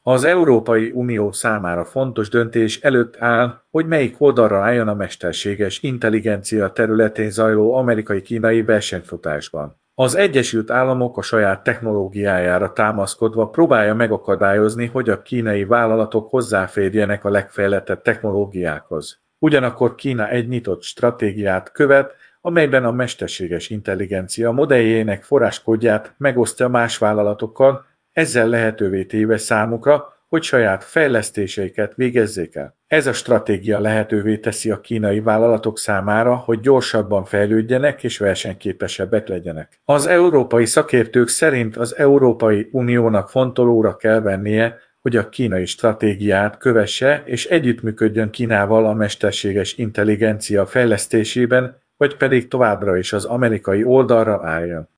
Az Európai Unió számára fontos döntés előtt áll, hogy melyik oldalra álljon a mesterséges intelligencia területén zajló amerikai-kínai versenyfutásban. Az Egyesült Államok a saját technológiájára támaszkodva próbálja megakadályozni, hogy a kínai vállalatok hozzáférjenek a legfejlettebb technológiákhoz. Ugyanakkor Kína egy nyitott stratégiát követ, amelyben a mesterséges intelligencia modelljének forráskódját megosztja más vállalatokkal, ezzel lehetővé téve számukra, hogy saját fejlesztéseiket végezzék el. Ez a stratégia lehetővé teszi a kínai vállalatok számára, hogy gyorsabban fejlődjenek és versenyképesebbek legyenek. Az európai szakértők szerint az Európai Uniónak fontolóra kell vennie, hogy a kínai stratégiát kövesse és együttműködjön Kínával a mesterséges intelligencia fejlesztésében, vagy pedig továbbra is az amerikai oldalra álljon.